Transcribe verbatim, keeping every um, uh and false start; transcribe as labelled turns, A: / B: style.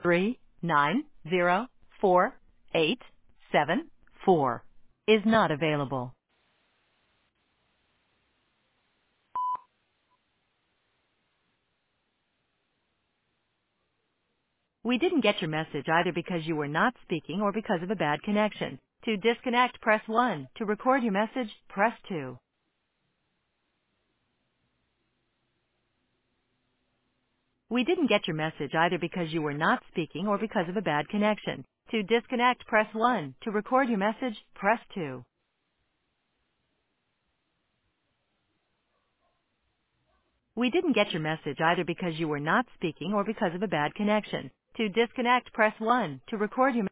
A: three nine zero four eight seven four is not available. We didn't get your message either because you were not speaking or because of a bad connection. To disconnect, press one. To record your message, press two. We didn't get your message either because you were not speaking or because of a bad connection. To disconnect, press one. To record your message, press two. We didn't get your message either because you were not speaking or because of a bad connection. To disconnect, press one. To record your